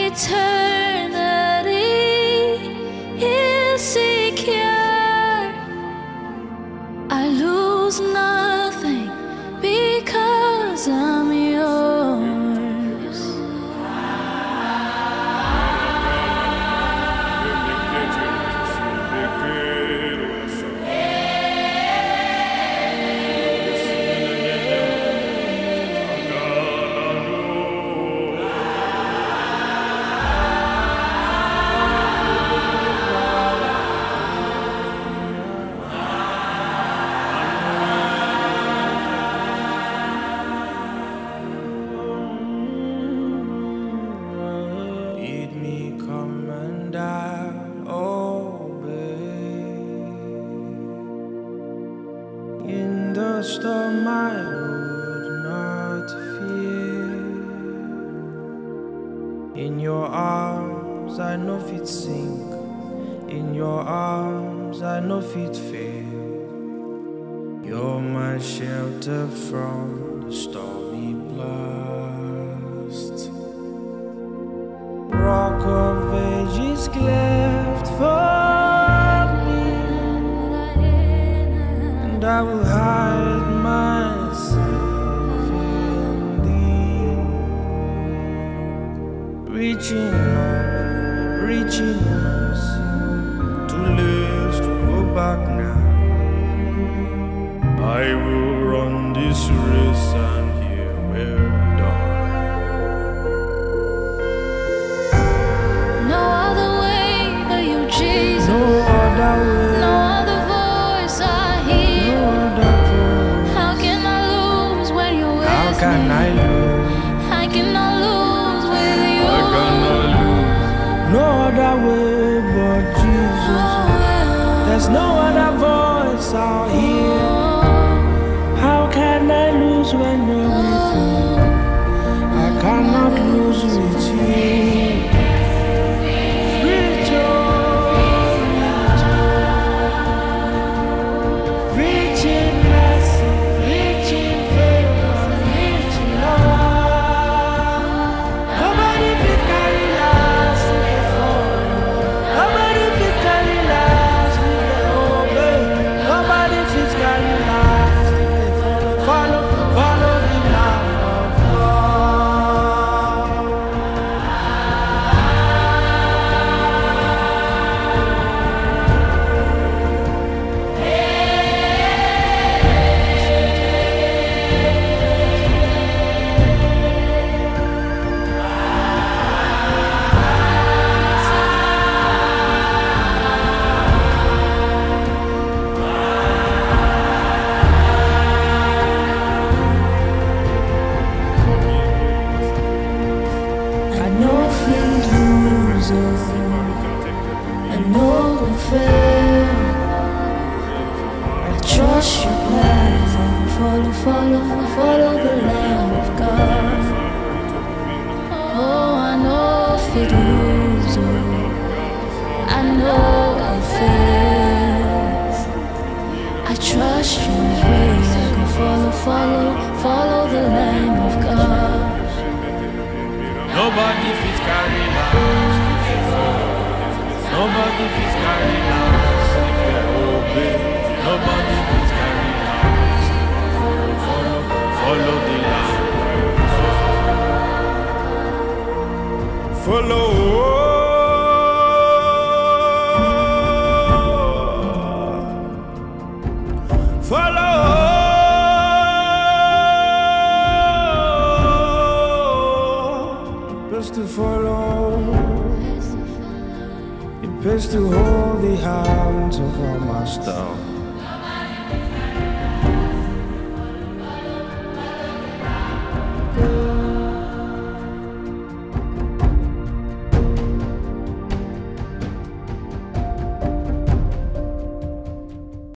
eternity is secure. I lose nothing because I'm yours. In the storm I would not fear. In your arms I know fit sink. In your arms I know fit fail. You're my shelter from the stormy blast. Rock of ages cleft for me, and I will hide myself in thee. Reaching mercy, too late to go back now. I will run this race and here we're done. No other way but you, Jesus. No other way. No other voice I hear. No other voice. How can I lose when you're with me? How can I lose? I cannot lose with you. I cannot lose. No other way but Jesus. There's no other voice I'll hear. How can I lose when you're with me? I cannot lose with you. Reaching mercy, reaching favor, reaching love. Nobody fit carry last if they fall. Nobody fit carry last if they obey. Nobody fit carry last if they follow the Lamb of God. I know we lose, I know we fail. I trust your plans and follow the Lamb of God. Oh, I know we lose, I know I fail. I trust your ways, I can follow the Lamb of God. Nobody fit carry last if they fall. Nobody fit carry last if they obey. Nobody fit carry last if they follow the Lamb. Follow. Best to follow, it best to hold the hands of our Master.